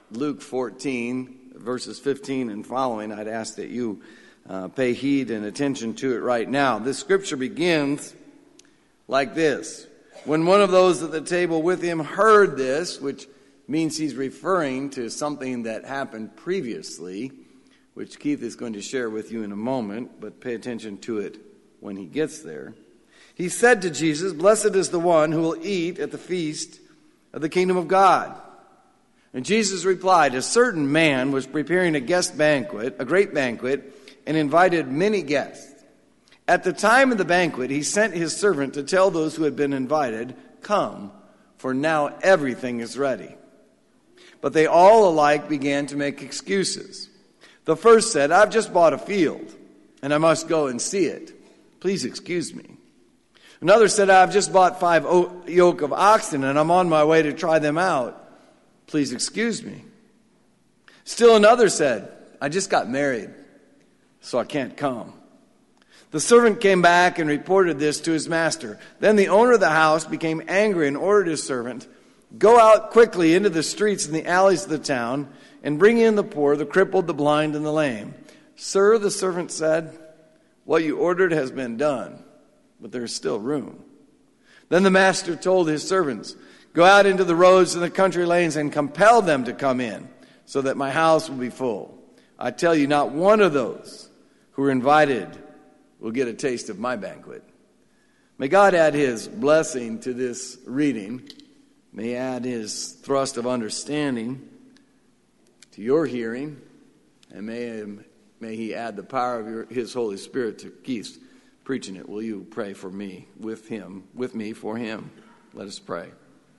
Luke 14, verses 15 and following, I'd ask that you pay heed and attention to it right now. This scripture begins like this. When one of those at the table with him heard this, which means he's referring to something that happened previously, which Keith is going to share with you in a moment, but pay attention to it when he gets there. He said to Jesus, "Blessed is the one who will eat at the feast of the kingdom of God." And Jesus replied, "A certain man was preparing a great banquet, and invited many guests. At the time of the banquet, he sent his servant to tell those who had been invited, 'Come, for now everything is ready.' But they all alike began to make excuses. The first said, 'I've just bought a field, and I must go and see it. Please excuse me.' Another said, 'I've just bought 5 yoke of oxen, and I'm on my way to try them out. Please excuse me.' Still another said, 'I just got married, so I can't come.' The servant came back and reported this to his master. Then the owner of the house became angry and ordered his servant, 'Go out quickly into the streets and the alleys of the town, and bring in the poor, the crippled, the blind, and the lame.' 'Sir,' the servant said, 'what you ordered has been done, but there is still room.' Then the master told his servants, 'Go out into the roads and the country lanes and compel them to come in, so that my house will be full. I tell you, not one of those who are invited will get a taste of my banquet.'" May God add his blessing to this reading. May he add his thrust of understanding to your hearing. And may he add the power of his Holy Spirit to Keith's preaching it. Will you pray for me, with me, for him? Let us pray.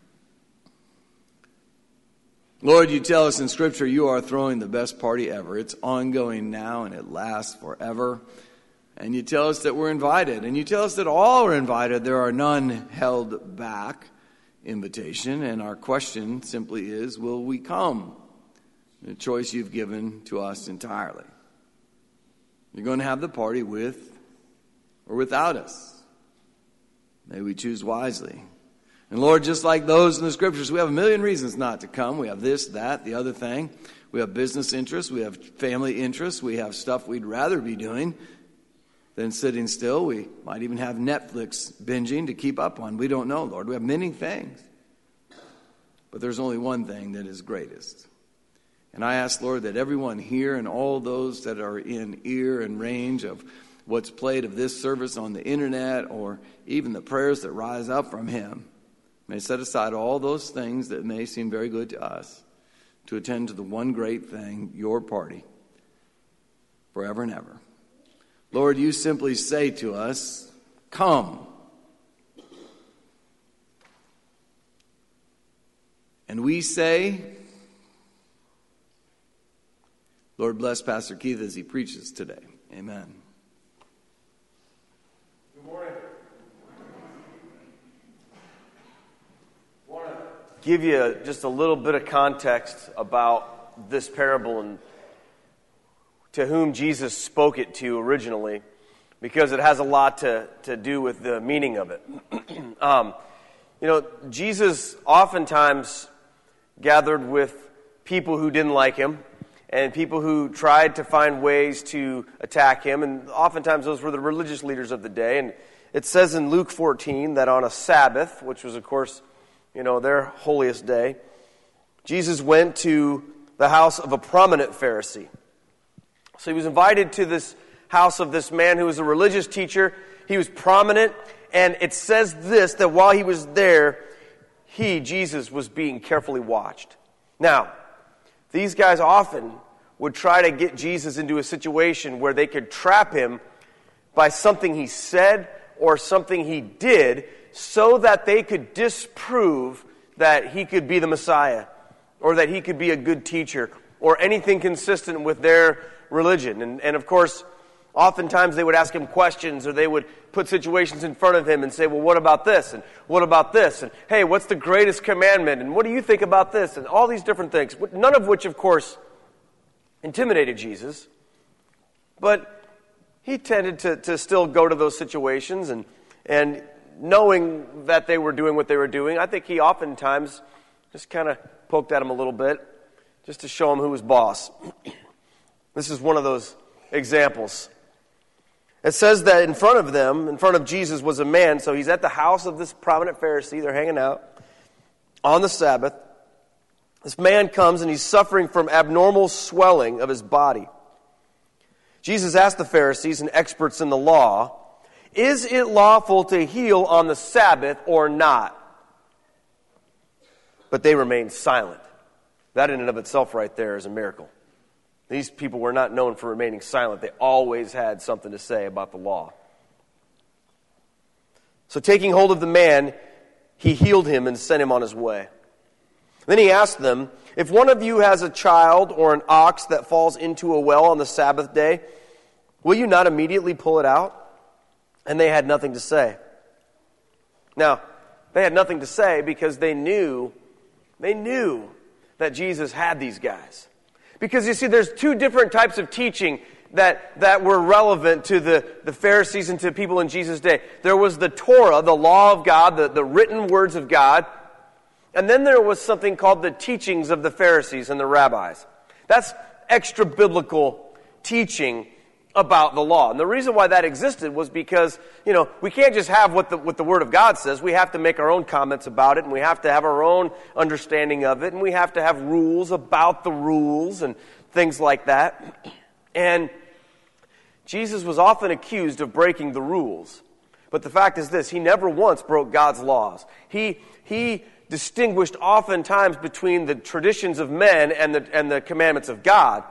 Lord, you tell us in Scripture you are throwing the best party ever. It's ongoing now and it lasts forever. And you tell us that we're invited. And you tell us that all are invited. There are none held back invitation. And our question simply is, will we come? The choice you've given to us entirely. You're going to have the party with or without us. May we choose wisely. And Lord, just like those in the Scriptures, we have a million reasons not to come. We have this, that, the other thing. We have business interests. We have family interests. We have stuff we'd rather be doing than sitting still. We might even have Netflix binging to keep up on. We don't know, Lord. We have many things. But there's only one thing that is greatest. And I ask, Lord, that everyone here and all those that are in ear and range of what's played of this service on the internet or even the prayers that rise up from him may set aside all those things that may seem very good to us to attend to the one great thing, your party, forever and ever. Lord, you simply say to us, "Come." And we say, Lord, bless Pastor Keith as he preaches today. Amen. Good morning. I want to give you just a little bit of context about this parable and to whom Jesus spoke it to originally, because it has a lot to do with the meaning of it. Jesus oftentimes gathered with people who didn't like him and people who tried to find ways to attack him, and oftentimes those were the religious leaders of the day. And it says in Luke 14 that on a Sabbath, which was, of course, their holiest day, Jesus went to the house of a prominent Pharisee. So he was invited to this house of this man who was a religious teacher. He was prominent, and it says this, that while he was there, Jesus, was being carefully watched. Now, these guys often would try to get Jesus into a situation where they could trap him by something he said or something he did so that they could disprove that he could be the Messiah or that he could be a good teacher or anything consistent with their religion. And of course, oftentimes they would ask him questions, or they would put situations in front of him and say, well, what about this? And what about this? And hey, what's the greatest commandment? And what do you think about this? And all these different things, none of which, of course, intimidated Jesus. But he tended to still go to those situations, and knowing that they were doing what they were doing, I think he oftentimes just kind of poked at him a little bit, just to show him who was boss. This is one of those examples. It says that in front of them, in front of Jesus, was a man. So he's at the house of this prominent Pharisee. They're hanging out on the Sabbath. This man comes and he's suffering from abnormal swelling of his body. Jesus asked the Pharisees and experts in the law, is it lawful to heal on the Sabbath or not? But they remained silent. That in and of itself right there is a miracle. These people were not known for remaining silent. They always had something to say about the law. So taking hold of the man, he healed him and sent him on his way. Then he asked them, if one of you has a child or an ox that falls into a well on the Sabbath day, will you not immediately pull it out? And they had nothing to say. Now, they had nothing to say because they knew that Jesus had these guys. Because you see, there's two different types of teaching that were relevant to the Pharisees and to people in Jesus' day. There was the Torah, the law of God, the written words of God. And then there was something called the teachings of the Pharisees and the rabbis. That's extra biblical teaching about the law. And the reason why that existed was because, we can't just have what the Word of God says. We have to make our own comments about it, and we have to have our own understanding of it, and we have to have rules about the rules and things like that. And Jesus was often accused of breaking the rules. But the fact is this, he never once broke God's laws. He distinguished oftentimes between the traditions of men and the commandments of God.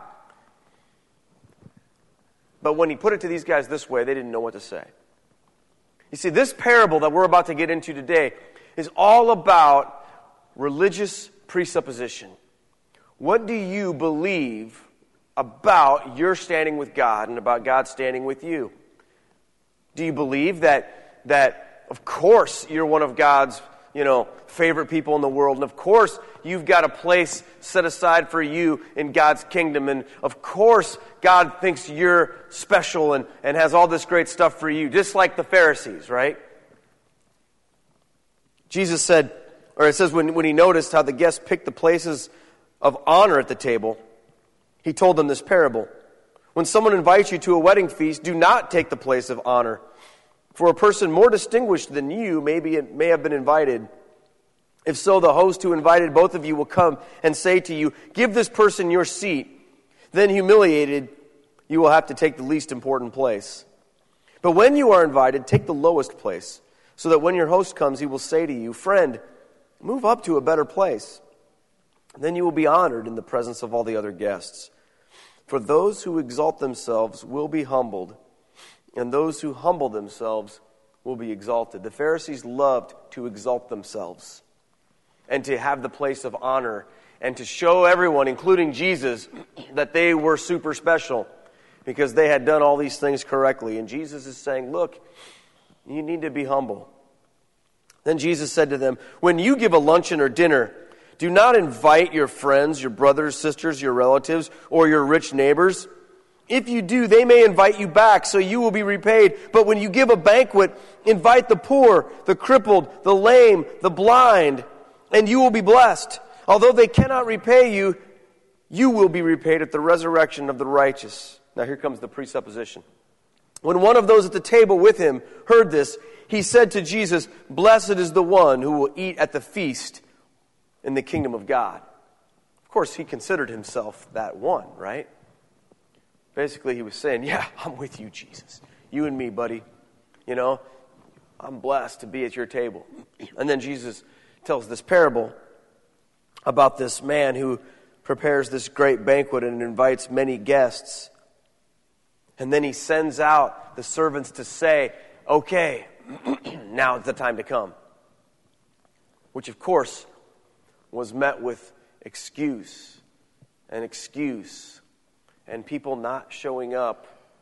But when he put it to these guys this way, they didn't know what to say. You see, this parable that we're about to get into today is all about religious presupposition. What do you believe about your standing with God and about God standing with you? Do you believe that of course you're one of God's favorite people in the world, and of course you've got a place set aside for you in God's kingdom, and of course God thinks you're special and has all this great stuff for you, just like the Pharisees, right? Jesus said, or it says when he noticed how the guests picked the places of honor at the table, he told them this parable. When someone invites you to a wedding feast, do not take the place of honor, for a person more distinguished than you may have been invited. If so, the host who invited both of you will come and say to you, give this person your seat. Then humiliated, you will have to take the least important place. But when you are invited, take the lowest place, so that when your host comes, he will say to you, friend, move up to a better place. Then you will be honored in the presence of all the other guests. For those who exalt themselves will be humbled, and those who humble themselves will be exalted. The Pharisees loved to exalt themselves and to have the place of honor and to show everyone, including Jesus, that they were super special because they had done all these things correctly. And Jesus is saying, look, you need to be humble. Then Jesus said to them, when you give a luncheon or dinner, do not invite your friends, your brothers, sisters, your relatives, or your rich neighbors. If you do, they may invite you back, so you will be repaid. But when you give a banquet, invite the poor, the crippled, the lame, the blind, and you will be blessed. Although they cannot repay you, you will be repaid at the resurrection of the righteous. Now here comes the presupposition. When one of those at the table with him heard this, he said to Jesus, blessed is the one who will eat at the feast in the kingdom of God. Of course, he considered himself that one, right? Basically, he was saying, yeah, I'm with you, Jesus. You and me, buddy. I'm blessed to be at your table. And then Jesus tells this parable about this man who prepares this great banquet and invites many guests. And then he sends out the servants to say, okay, now is the time to come. Which, of course, was met with excuse and people not showing up.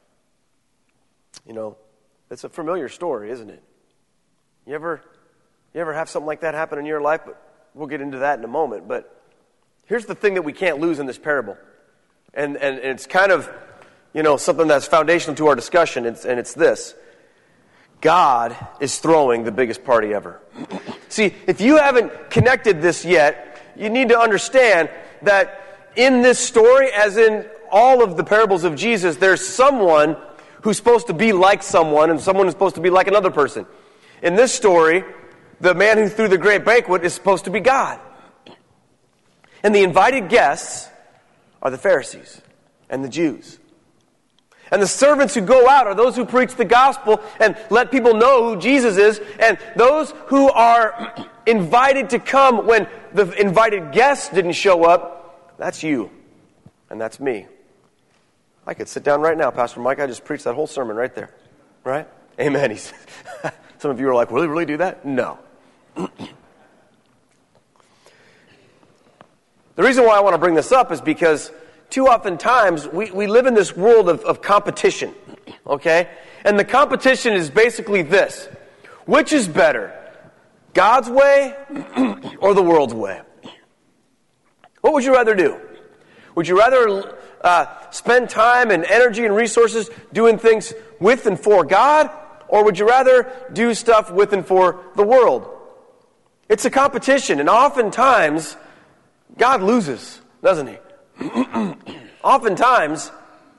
It's a familiar story, isn't it? You ever have something like that happen in your life? But we'll get into that in a moment. But here's the thing that we can't lose in this parable. And it's kind of, something that's foundational to our discussion, and it's this. God is throwing the biggest party ever. See, if you haven't connected this yet, you need to understand that in this story, as in all of the parables of Jesus, there's someone who's supposed to be like someone, and someone who's supposed to be like another person. In this story, the man who threw the great banquet is supposed to be God. And the invited guests are the Pharisees and the Jews. And the servants who go out are those who preach the gospel and let people know who Jesus is. And those who are invited to come when the invited guests didn't show up, that's you. And that's me. I could sit down right now, Pastor Mike. I just preached that whole sermon right there. Right? Amen. Some of you are like, will he really do that? No. The reason why I want to bring this up is because too often times we live in this world of competition, okay? And the competition is basically this. Which is better, God's way or the world's way? What would you rather do? Would you rather spend time and energy and resources doing things with and for God? Or would you rather do stuff with and for the world? It's a competition, and oftentimes God loses, doesn't he? Oftentimes,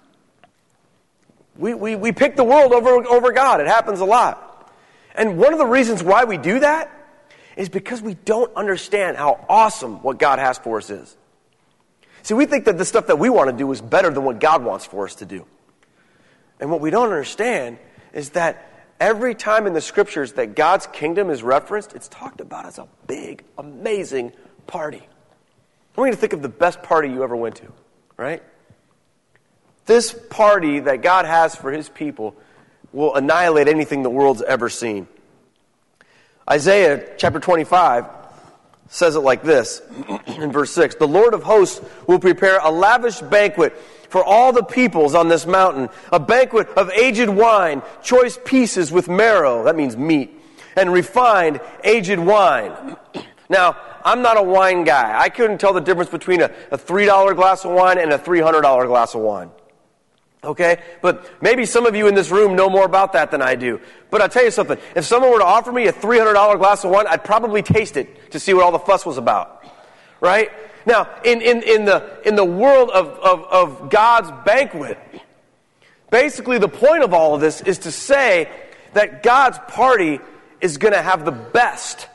we pick the world over God. It happens a lot. And one of the reasons why we do that is because we don't understand how awesome what God has for us is. See, we think that the stuff that we want to do is better than what God wants for us to do. And what we don't understand is that every time in the scriptures that God's kingdom is referenced, it's talked about as a big, amazing party. I want you to think of the best party you ever went to, right? This party that God has for his people will annihilate anything the world's ever seen. Isaiah chapter 25 says it like this in verse 6. The Lord of hosts will prepare a lavish banquet for all the peoples on this mountain, a banquet of aged wine, choice pieces with marrow, that means meat, and refined aged wine. Now, I'm not a wine guy. I couldn't tell the difference between a $3 glass of wine and a $300 glass of wine. Okay? But maybe some of you in this room know more about that than I do. But I'll tell you something. If someone were to offer me a $300 glass of wine, I'd probably taste it to see what all the fuss was about. Right? Now, in the world of God's banquet, basically the point of all of this is to say that God's party is going to have the best.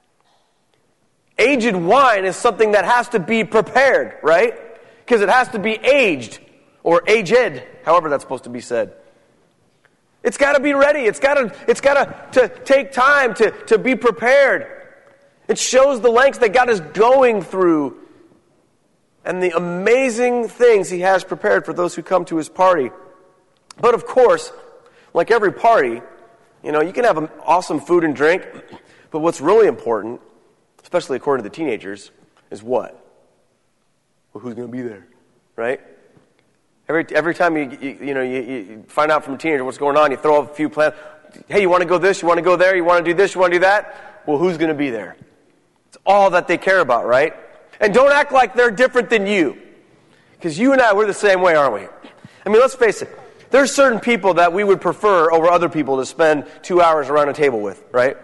Aged wine is something that has to be prepared, right? Because it has to be aged, or aged, however that's supposed to be said. It's got to be ready. It's got to take time to be prepared. It shows the lengths that God is going through and the amazing things he has prepared for those who come to his party. But of course, like every party, you can have awesome food and drink, but what's really important, especially according to the teenagers, is what? Well, who's going to be there, right? Every time you find out from a teenager what's going on, you throw up a few plans. Hey, you want to go this? You want to go there? You want to do this? You want to do that? Well, who's going to be there? It's all that they care about, right? And don't act like they're different than you. Because you and I, we're the same way, aren't we? I mean, let's face it. There's certain people that we would prefer over other people to spend 2 hours around a table with, right?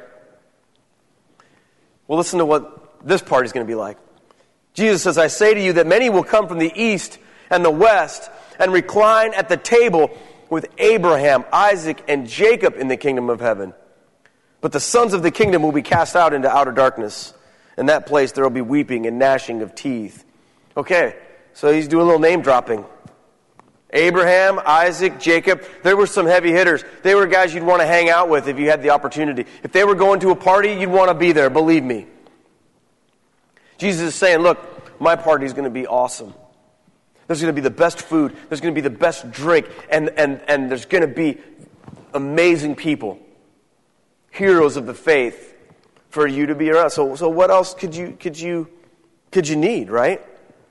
Well, listen to what this party's going to be like. Jesus says, I say to you that many will come from the east and the west and recline at the table with Abraham, Isaac, and Jacob in the kingdom of heaven. But the sons of the kingdom will be cast out into outer darkness. In that place there will be weeping and gnashing of teeth. Okay, so he's doing a little name dropping. Abraham, Isaac, Jacob, they were some heavy hitters. They were guys you'd want to hang out with if you had the opportunity. If they were going to a party, you'd want to be there, believe me. Jesus is saying, look, my party is going to be awesome. There's going to be the best food. There's going to be the best drink. And there's going to be amazing people. Heroes of the faith for you to be around. So what else could you need, right?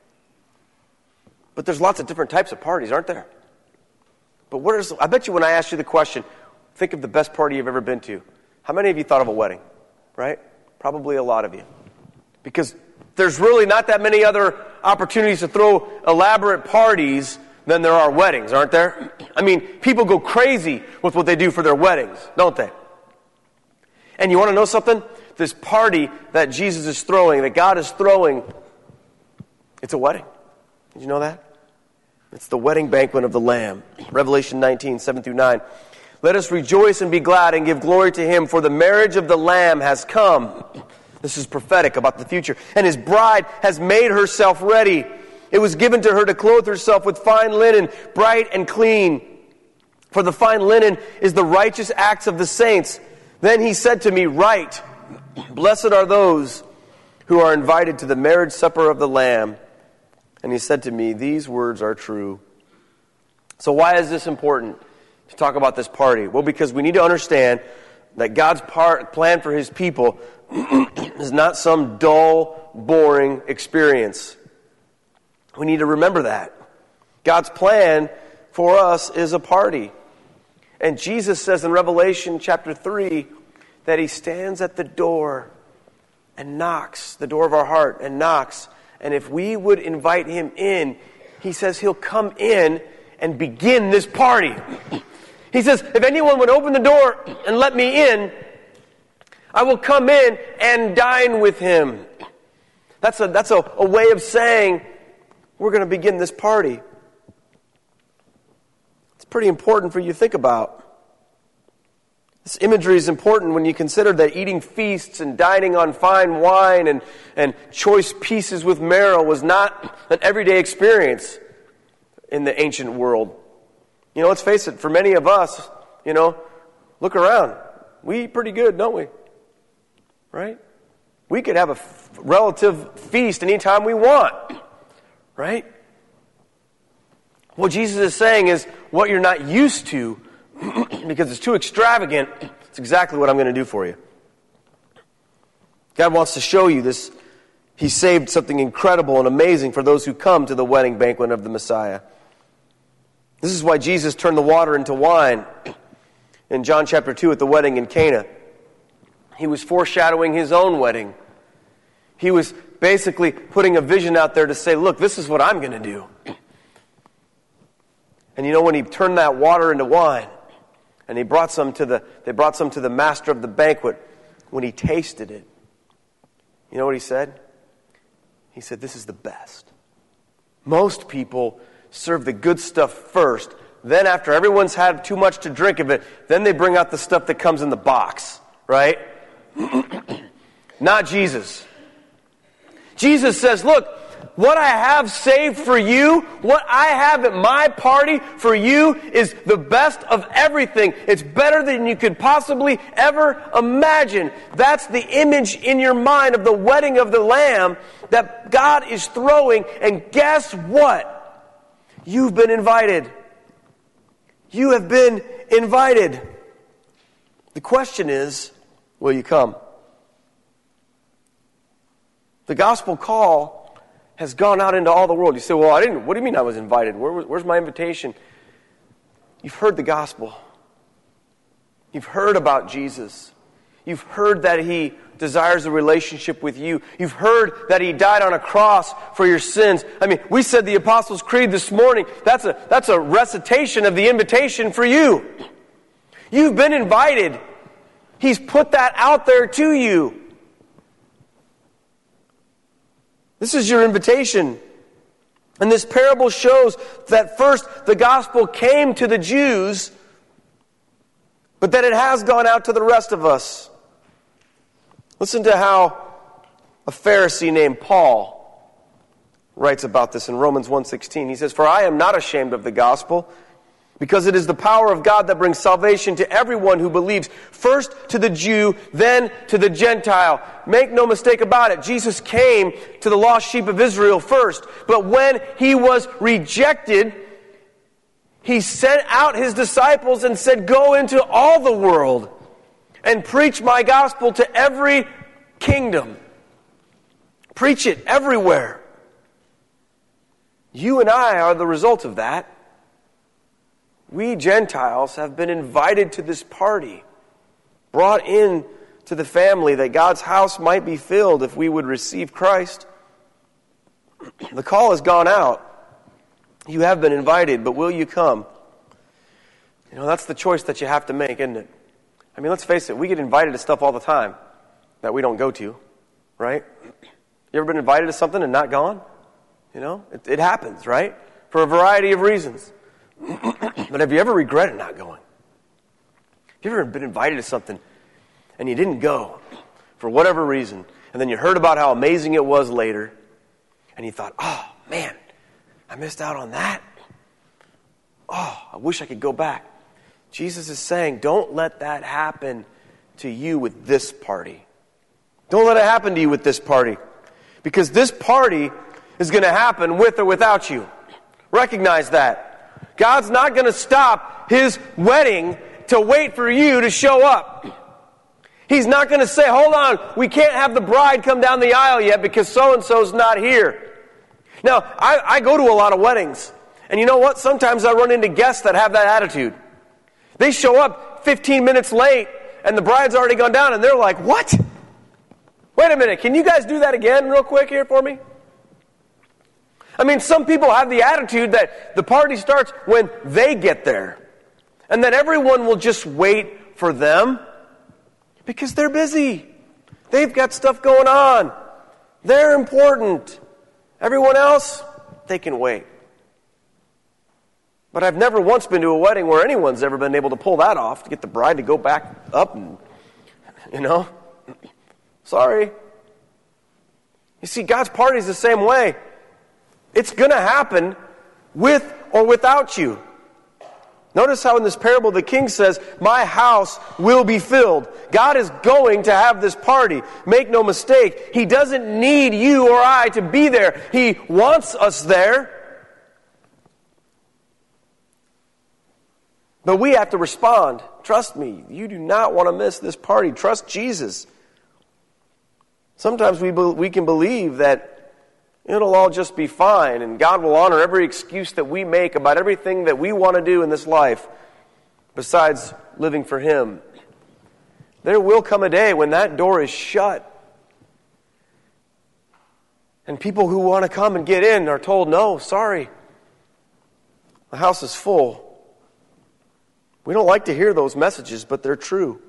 But there's lots of different types of parties, aren't there? But I bet you when I asked you the question, think of the best party you've ever been to. How many of you thought of a wedding, right? Probably a lot of you. Because there's really not that many other opportunities to throw elaborate parties than there are weddings, aren't there? I mean, people go crazy with what they do for their weddings, don't they? And you want to know something? This party that Jesus is throwing, that God is throwing, it's a wedding. Did you know that? It's the wedding banquet of the Lamb. Revelation 19, 7 through 9. Let us rejoice and be glad and give glory to him, for the marriage of the Lamb has come. This is prophetic about the future. And his bride has made herself ready. It was given to her to clothe herself with fine linen, bright and clean. For the fine linen is the righteous acts of the saints. Then he said to me, write, blessed are those who are invited to the marriage supper of the Lamb. And he said to me, these words are true. So why is this important to talk about this party? Well, because we need to understand that God's plan for his people is not some dull, boring experience. We need to remember that. God's plan for us is a party. And Jesus says in Revelation chapter 3 that he stands at the door and knocks, the door of our heart, and knocks. And if we would invite him in, he says he'll come in and begin this party. He says, if anyone would open the door and let me in, I will come in and dine with him. That's a way of saying we're going to begin this party. It's pretty important for you to think about. This imagery is important when you consider that eating feasts and dining on fine wine and choice pieces with marrow was not an everyday experience in the ancient world. You know, let's face it, for many of us, look around. We eat pretty good, don't we? Right? We could have a relative feast anytime we want. Right? What Jesus is saying is what you're not used to because it's too extravagant. It's exactly what I'm going to do for you. God wants to show you this. He saved something incredible and amazing for those who come to the wedding banquet of the Messiah. This is why Jesus turned the water into wine in John chapter 2 at the wedding in Cana. He was foreshadowing his own wedding. He was basically putting a vision out there to say, look, this is what I'm going to do. And when he turned that water into wine, and they brought some to the master of the banquet, when he tasted it, you know what he said? He said, this is the best. Most people serve the good stuff first. Then after everyone's had too much to drink of it, then they bring out the stuff that comes in the box, right? Not Jesus. Jesus says, look, what I have saved for you, what I have at my party for you is the best of everything. It's better than you could possibly ever imagine. That's the image in your mind of the wedding of the Lamb that God is throwing. And guess what? You've been invited. You have been invited. The question is, will you come? The gospel call has gone out into all the world. You say, well, what do you mean I was invited? Where's my invitation? You've heard the gospel. You've heard about Jesus. You've heard that he desires a relationship with you. You've heard that he died on a cross for your sins. I mean, we said the Apostles' Creed this morning. That's a recitation of the invitation for you. You've been invited. He's put that out there to you. This is your invitation. And this parable shows that first the gospel came to the Jews, but that it has gone out to the rest of us. Listen to how a Pharisee named Paul writes about this in Romans 1:16. He says, for I am not ashamed of the gospel, because it is the power of God that brings salvation to everyone who believes, first to the Jew, then to the Gentile. Make no mistake about it, Jesus came to the lost sheep of Israel first. But when he was rejected, he sent out his disciples and said, go into all the world and preach my gospel to every kingdom. Preach it everywhere. You and I are the result of that. We Gentiles have been invited to this party, brought in to the family that God's house might be filled if we would receive Christ. The call has gone out. You have been invited, but will you come? That's the choice that you have to make, isn't it? I mean, let's face it, we get invited to stuff all the time that we don't go to, right? You ever been invited to something and not gone? It happens, right? For a variety of reasons. But have you ever regretted not going? Have you ever been invited to something and you didn't go for whatever reason, and then you heard about how amazing it was later, and you thought, oh, man, I missed out on that? Oh, I wish I could go back. Jesus is saying, don't let that happen to you with this party. Don't let it happen to you with this party. Because this party is going to happen with or without you. Recognize that. God's not going to stop His wedding to wait for you to show up. He's not going to say, hold on, we can't have the bride come down the aisle yet because so-and-so's not here. Now, I go to a lot of weddings. And you know what? Sometimes I run into guests that have that attitude. They show up 15 minutes late and the bride's already gone down and they're like, what? Wait a minute, can you guys do that again real quick here for me? I mean, some people have the attitude that the party starts when they get there. And that everyone will just wait for them because they're busy. They've got stuff going on. They're important. Everyone else, they can wait. But I've never once been to a wedding where anyone's ever been able to pull that off, to get the bride to go back up and, sorry. You see, God's party is the same way. It's going to happen with or without you. Notice how in this parable the king says, my house will be filled. God is going to have this party. Make no mistake, He doesn't need you or I to be there. He wants us there. But we have to respond. Trust me, you do not want to miss this party. Trust Jesus. Sometimes we can believe that it'll all just be fine, and God will honor every excuse that we make about everything that we want to do in this life besides living for Him. There will come a day when that door is shut, and people who want to come and get in are told, no, sorry, the house is full. We don't like to hear those messages, but they're true.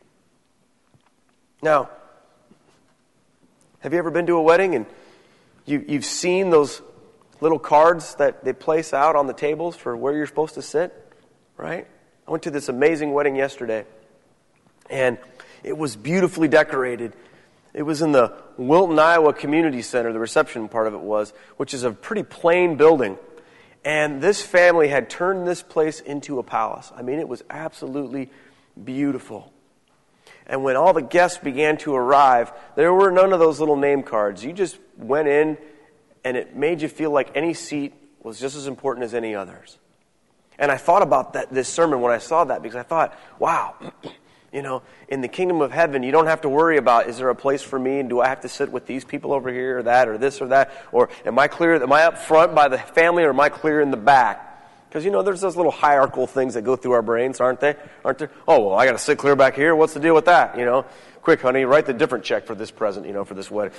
Now, have you ever been to a wedding and you've seen those little cards that they place out on the tables for where you're supposed to sit, right? I went to this amazing wedding yesterday, and it was beautifully decorated. It was in the Wilton, Iowa Community Center, the reception part of it was, which is a pretty plain building. And this family had turned this place into a palace. I mean, it was absolutely beautiful. And when all the guests began to arrive, there were none of those little name cards. You just went in, and it made you feel like any seat was just as important as any others. And I thought about this sermon when I saw that, because I thought, wow, in the kingdom of heaven, you don't have to worry about, is there a place for me, and do I have to sit with these people over here, or that, or this, or that, or am I up front by the family, or am I clear in the back? Because, there's those little hierarchical things that go through our brains, aren't there? Oh, well, I got to sit clear back here. What's the deal with that? Quick, honey, write the different check for this present, for this wedding.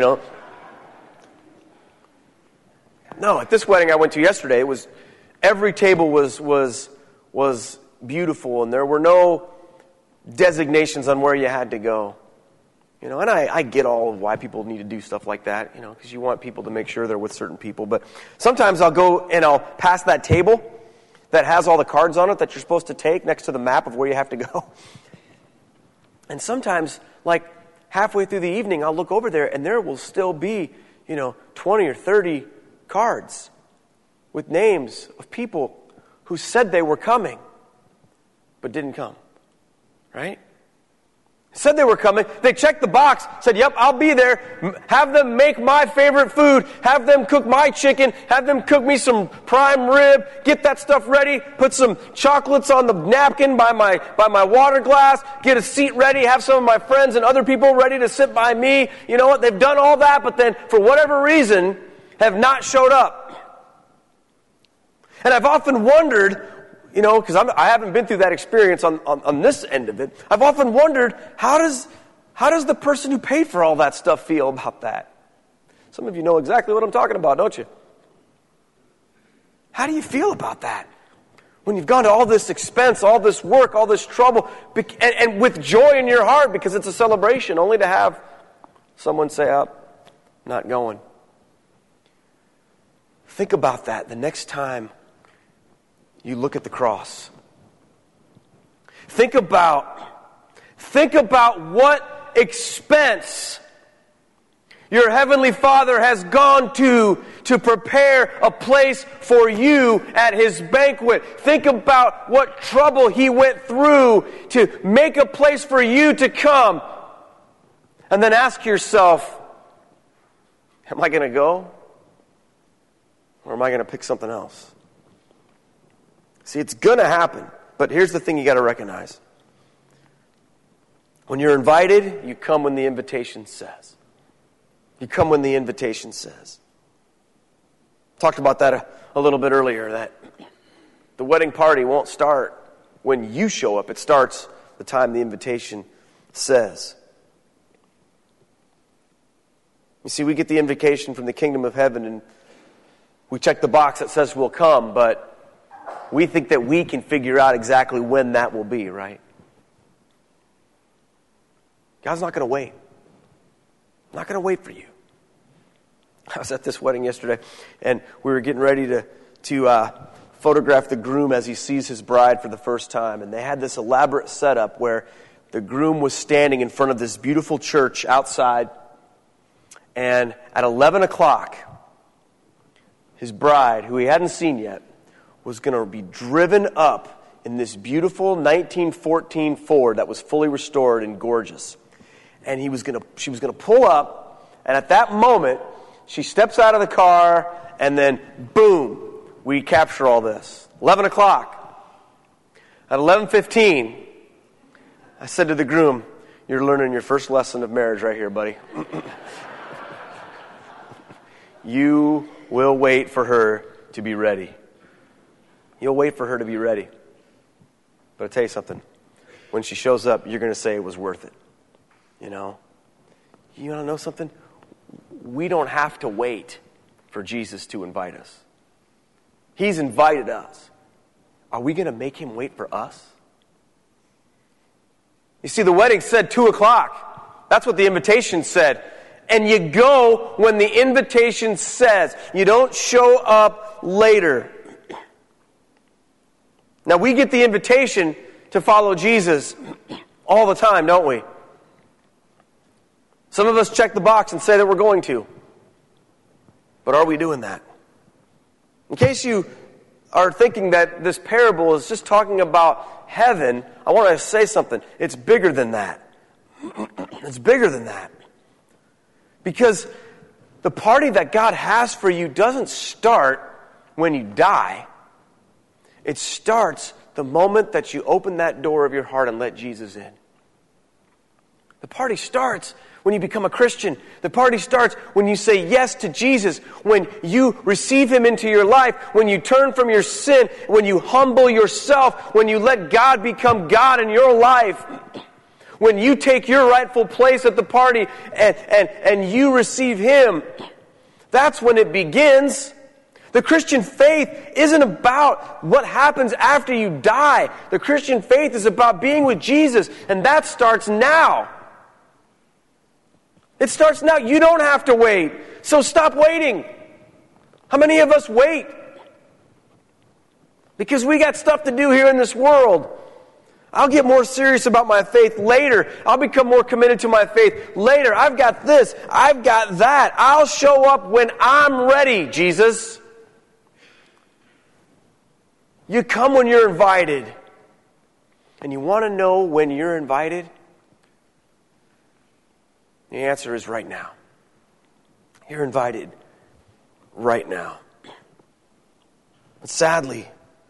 No, at this wedding I went to yesterday, every table was beautiful, and there were no designations on where you had to go. And I get all of why people need to do stuff like that, because you want people to make sure they're with certain people. But sometimes I'll go and I'll pass that table that has all the cards on it that you're supposed to take next to the map of where you have to go. And sometimes, like halfway through the evening, I'll look over there and there will still be, 20 or 30 cards with names of people who said they were coming but didn't come. Right? Said they were coming. They checked the box, said, yep, I'll be there. Have them make my favorite food. Have them cook my chicken. Have them cook me some prime rib. Get that stuff ready. Put some chocolates on the napkin by my water glass. Get a seat ready. Have some of my friends and other people ready to sit by me. You know what? They've done all that, but then for whatever reason have not showed up. And I've often wondered, because I haven't been through that experience on this end of it. I've often wondered, how does the person who paid for all that stuff feel about that? Some of you know exactly what I'm talking about, don't you? How do you feel about that? When you've gone to all this expense, all this work, all this trouble, and with joy in your heart because it's a celebration, only to have someone say, not going. Think about that the next time you look at the cross. Think about what expense your Heavenly Father has gone to prepare a place for you at His banquet. Think about what trouble He went through to make a place for you to come. And then ask yourself, am I going to go? Or am I going to pick something else? See, it's going to happen. But here's the thing you got to recognize. When you're invited, you come when the invitation says. You come when the invitation says. Talked about that a little bit earlier, that the wedding party won't start when you show up. It starts the time the invitation says. You see, we get the invitation from the kingdom of heaven and we check the box that says we'll come, but we think that we can figure out exactly when that will be, right? God's not going to wait. Not going to wait for you. I was at this wedding yesterday, and we were getting ready to photograph the groom as he sees his bride for the first time. And they had this elaborate setup where the groom was standing in front of this beautiful church outside. And at 11 o'clock, his bride, who he hadn't seen yet, was going to be driven up in this beautiful 1914 Ford that was fully restored and gorgeous. And she was going to pull up, and at that moment, she steps out of the car, and then, boom, we capture all this. 11 o'clock. At 11:15, I said to the groom, "You're learning your first lesson of marriage right here, buddy." You will wait for her to be ready. You'll wait for her to be ready. But I'll tell you something. When she shows up, you're going to say it was worth it. You know? You want to know something? We don't have to wait for Jesus to invite us. He's invited us. Are we going to make Him wait for us? You see, the wedding said 2 o'clock. That's what the invitation said. And you go when the invitation says. You don't show up later. Now, we get the invitation to follow Jesus all the time, don't we? Some of us check the box and say that we're going to. But are we doing that? In case you are thinking that this parable is just talking about heaven, I want to say something. It's bigger than that. It's bigger than that. Because the party that God has for you doesn't start when you die. It starts the moment that you open that door of your heart and let Jesus in. The party starts when you become a Christian. The party starts when you say yes to Jesus, when you receive Him into your life, when you turn from your sin, when you humble yourself, when you let God become God in your life, when you take your rightful place at the party and you receive Him. That's when it begins. The Christian faith isn't about what happens after you die. The Christian faith is about being with Jesus, and that starts now. It starts now. You don't have to wait. So stop waiting. How many of us wait? Because we got stuff to do here in this world. I'll get more serious about my faith later. I'll become more committed to my faith later. I've got this. I've got that. I'll show up when I'm ready, Jesus. You come when you're invited. And you want to know when you're invited? The answer is right now. You're invited right now. But sadly,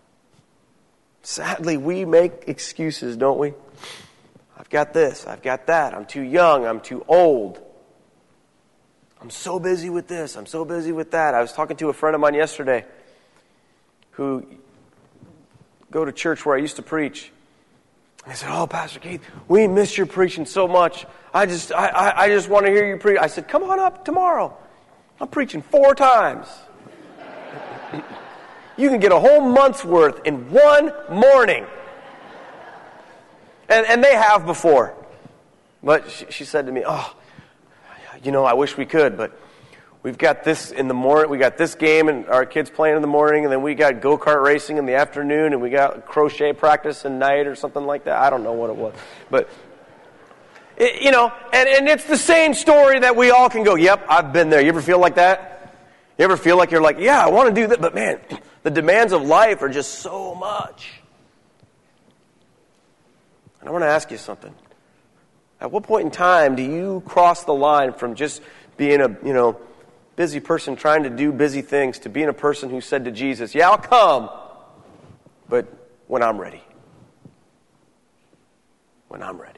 we make excuses, don't we? I've got this, I've got that. I'm too young, I'm too old. I'm so busy with this, I'm so busy with that. I was talking to a friend of mine yesterday who go to church where I used to preach. And they said, "Oh, Pastor Keith, we miss your preaching so much. I just want to hear you preach." I said, "Come on up tomorrow. I'm preaching 4 times." You can get a whole month's worth in one morning. And they have before. But she said to me, "Oh, I wish we could, but we've got this in the morning, we got this game and our kids playing in the morning, and then we got go-kart racing in the afternoon, and we got crochet practice at night or something like that. I don't know what it was. But, and it's the same story that we all can go, yep, I've been there. You ever feel like that? You ever feel like you're like, yeah, I want to do that, but man, the demands of life are just so much. And I want to ask you something. At what point in time do you cross the line from just being a, busy person trying to do busy things to being a person who said to Jesus, yeah, I'll come, but when I'm ready. When I'm ready.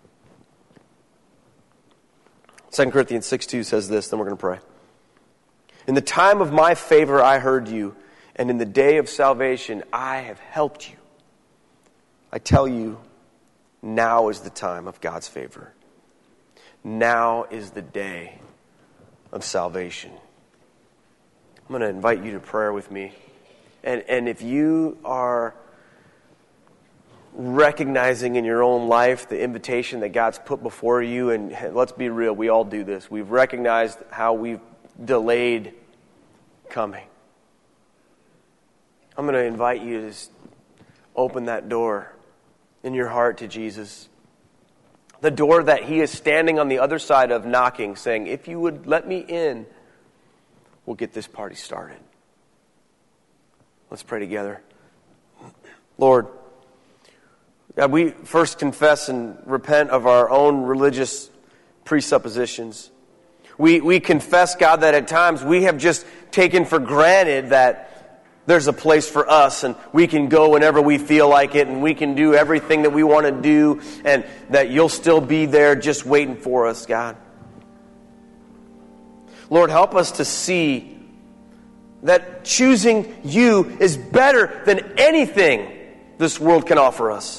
2 Corinthians 6:2 says this, then we're going to pray. In the time of my favor I heard you, and in the day of salvation I have helped you. I tell you, now is the time of God's favor. Now is the day of salvation. I'm going to invite you to prayer with me. And if you are recognizing in your own life the invitation that God's put before you, and let's be real, we all do this. We've recognized how we've delayed coming. I'm going to invite you to just open that door in your heart to Jesus. The door that He is standing on the other side of, knocking, saying, if you would let me in, we'll get this party started. Let's pray together. Lord, God, we first confess and repent of our own religious presuppositions. We confess, God, that at times we have just taken for granted that there's a place for us, and we can go whenever we feel like it, and we can do everything that we want to do, and that you'll still be there just waiting for us, God. Lord, help us to see that choosing you is better than anything this world can offer us.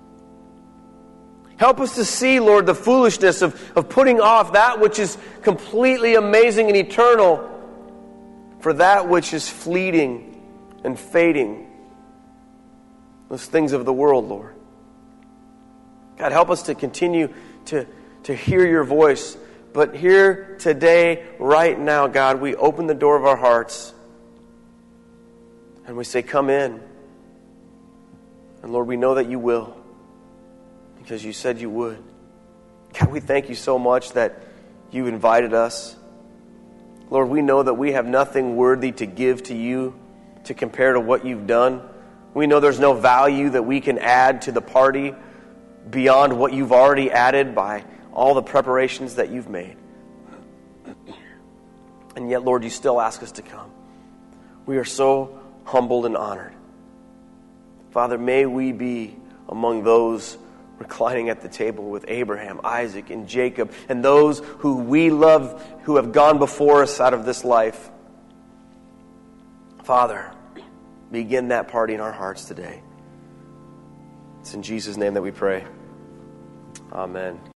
Help us to see, Lord, the foolishness of putting off that which is completely amazing and eternal for that which is fleeting and fading, those things of the world, Lord. God, help us to continue to hear your voice. But here today, right now, God, we open the door of our hearts and we say, come in. And Lord, we know that you will, because you said you would. God, we thank you so much that you invited us. Lord, we know that we have nothing worthy to give to you to compare to what you've done. We know there's no value that we can add to the party beyond what you've already added by all the preparations that you've made. And yet, Lord, you still ask us to come. We are so humbled and honored. Father, may we be among those reclining at the table with Abraham, Isaac, and Jacob, and those who we love, who have gone before us out of this life. Father, begin that party in our hearts today. It's in Jesus' name that we pray. Amen.